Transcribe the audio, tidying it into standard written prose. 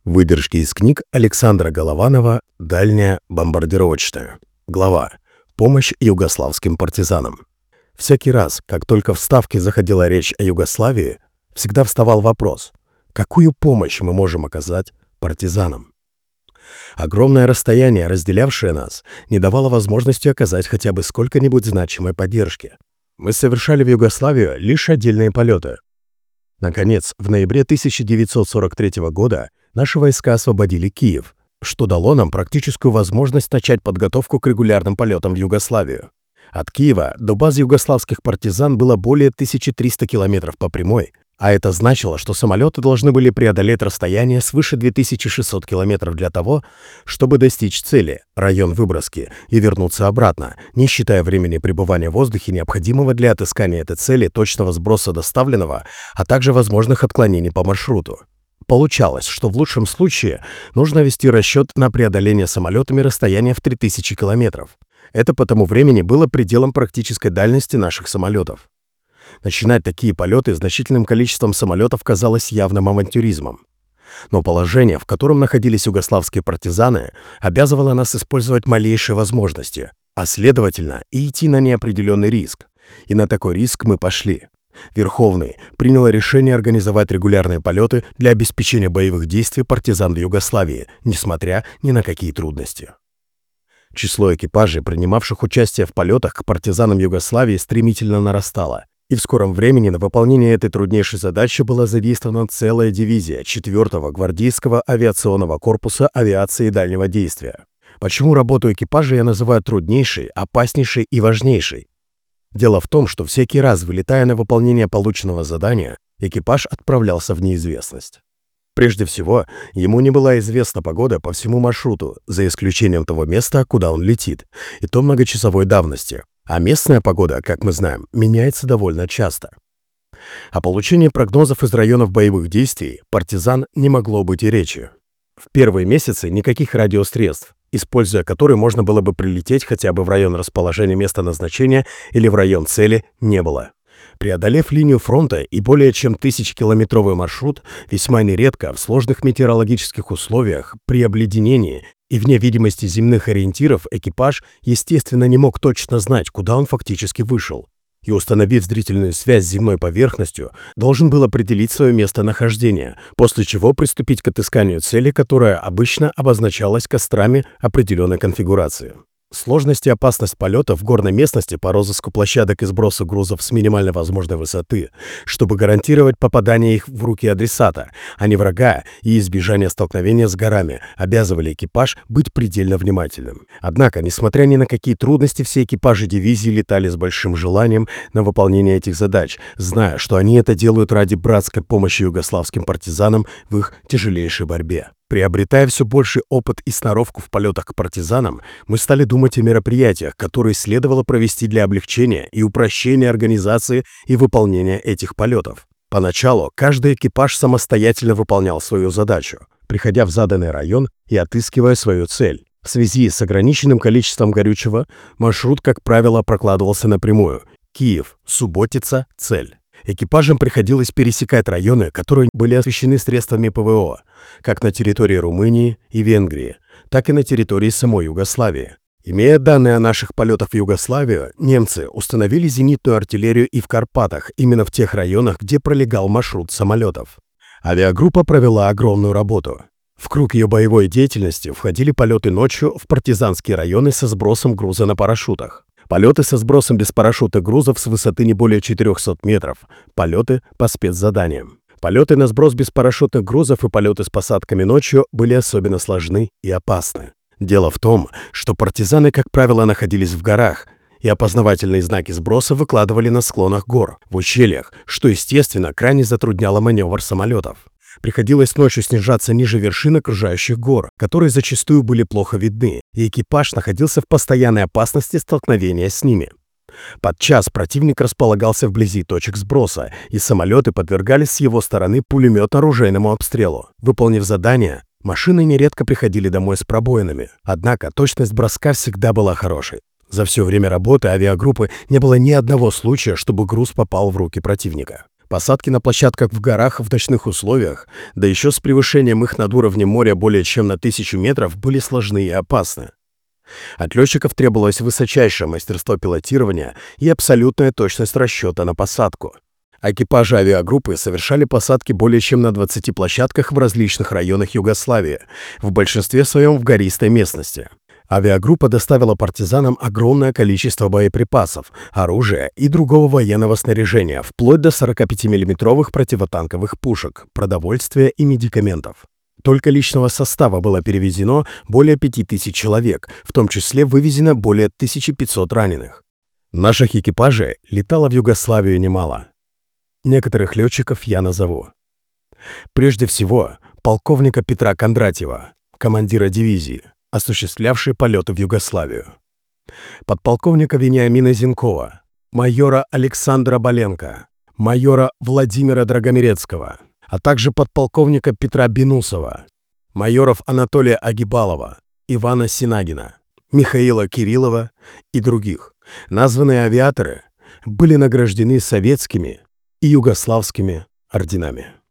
Выдержки из книг Александра Голованова «Дальняя бомбардировочная». Глава «Помощь югославским партизанам». Всякий раз, как только в Ставке заходила речь о Югославии, всегда вставал вопрос, какую помощь мы можем оказать партизанам? Огромное расстояние, разделявшее нас, не давало возможности оказать хотя бы сколько-нибудь значимой поддержки. Мы совершали в Югославию лишь отдельные полеты. Наконец, в ноябре 1943 года наши войска освободили Киев, что дало нам практическую возможность начать подготовку к регулярным полетам в Югославию. От Киева до баз югославских партизан было более 1300 километров по прямой, а это значило, что самолеты должны были преодолеть расстояние свыше 2600 километров для того, чтобы достичь цели, район выброски, и вернуться обратно, не считая времени пребывания в воздухе, необходимого для отыскания этой цели, точного сброса доставленного, а также возможных отклонений по маршруту. Получалось, что в лучшем случае нужно вести расчет на преодоление самолетами расстояния в 3000 километров. Это по тому времени было пределом практической дальности наших самолетов. Начинать такие полеты значительным количеством самолетов казалось явным авантюризмом. Но положение, в котором находились югославские партизаны, обязывало нас использовать малейшие возможности, а следовательно и идти на неопределенный риск. И на такой риск мы пошли. Верховный принял решение организовать регулярные полеты для обеспечения боевых действий партизан в Югославии, несмотря ни на какие трудности. Число экипажей, принимавших участие в полетах к партизанам Югославии, стремительно нарастало, и в скором времени на выполнение этой труднейшей задачи была задействована целая дивизия 4-го гвардейского авиационного корпуса авиации дальнего действия. Почему работу экипажа я называю труднейшей, опаснейшей и важнейшей? Дело в том, что всякий раз, вылетая на выполнение полученного задания, экипаж отправлялся в неизвестность. Прежде всего, ему не была известна погода по всему маршруту, за исключением того места, куда он летит, и то многочасовой давности. А местная погода, как мы знаем, меняется довольно часто. О получении прогнозов из районов боевых действий партизан не могло быть и речи. В первые месяцы никаких радиосредств, используя которые можно было бы прилететь хотя бы в район расположения места назначения или в район цели, не было. Преодолев линию фронта и более чем 1000-километровый маршрут, весьма нередко в сложных метеорологических условиях, при обледенении и вне видимости земных ориентиров экипаж, естественно, не мог точно знать, куда он фактически вышел, и, установив зрительную связь с земной поверхностью, должен был определить свое местонахождение, после чего приступить к отысканию цели, которая обычно обозначалась кострами определенной конфигурации. Сложность и опасность полета в горной местности по розыску площадок и сбросу грузов с минимально возможной высоты, чтобы гарантировать попадание их в руки адресата, а не врага, и избежание столкновения с горами, обязывали экипаж быть предельно внимательным. Однако, несмотря ни на какие трудности, все экипажи дивизии летали с большим желанием на выполнение этих задач, зная, что они это делают ради братской помощи югославским партизанам в их тяжелейшей борьбе. Приобретая все больший опыт и сноровку в полетах к партизанам, мы стали думать о мероприятиях, которые следовало провести для облегчения и упрощения организации и выполнения этих полетов. Поначалу каждый экипаж самостоятельно выполнял свою задачу, приходя в заданный район и отыскивая свою цель. В связи с ограниченным количеством горючего маршрут, как правило, прокладывался напрямую: Киев, Субботица, цель. Экипажам приходилось пересекать районы, которые были освещены средствами ПВО, как на территории Румынии и Венгрии, так и на территории самой Югославии. Имея данные о наших полетах в Югославию, немцы установили зенитную артиллерию и в Карпатах, именно в тех районах, где пролегал маршрут самолетов. Авиагруппа провела огромную работу. В круг ее боевой деятельности входили полеты ночью в партизанские районы со сбросом груза на парашютах. Полеты со сбросом без парашюта грузов с высоты не более 400 метров. Полеты по спецзаданиям. Полеты на сброс беспарашютных грузов и полеты с посадками ночью были особенно сложны и опасны. Дело в том, что партизаны, как правило, находились в горах, и опознавательные знаки сброса выкладывали на склонах гор, в ущельях, что, естественно, крайне затрудняло маневр самолетов. Приходилось ночью снижаться ниже вершин окружающих гор, которые зачастую были плохо видны, и экипаж находился в постоянной опасности столкновения с ними. Подчас противник располагался вблизи точек сброса, и самолеты подвергались с его стороны пулеметно-оружейному обстрелу. Выполнив задание, машины нередко приходили домой с пробоинами, однако точность броска всегда была хорошей. За все время работы авиагруппы не было ни одного случая, чтобы груз попал в руки противника. Посадки на площадках в горах в ночных условиях, да еще с превышением их над уровнем моря более чем на 1000 метров, были сложны и опасны. От летчиков требовалось высочайшее мастерство пилотирования и абсолютная точность расчета на посадку. Экипажи авиагруппы совершали посадки более чем на 20 площадках в различных районах Югославии, в большинстве своем в гористой местности. Авиагруппа доставила партизанам огромное количество боеприпасов, оружия и другого военного снаряжения, вплоть до 45-мм противотанковых пушек, продовольствия и медикаментов. Только личного состава было перевезено более 5000 человек, в том числе вывезено более 1500 раненых. Наших экипажей летало в Югославию немало. Некоторых летчиков я назову. Прежде всего, полковника Петра Кондратьева, командира дивизии, осуществлявший полеты в Югославию. Подполковника Вениамина Зенкова, майора Александра Боленко, майора Владимира Драгомирецкого, а также подполковника Петра Бенусова, майоров Анатолия Агибалова, Ивана Синагина, Михаила Кириллова и других. Названные авиаторы были награждены советскими и югославскими орденами.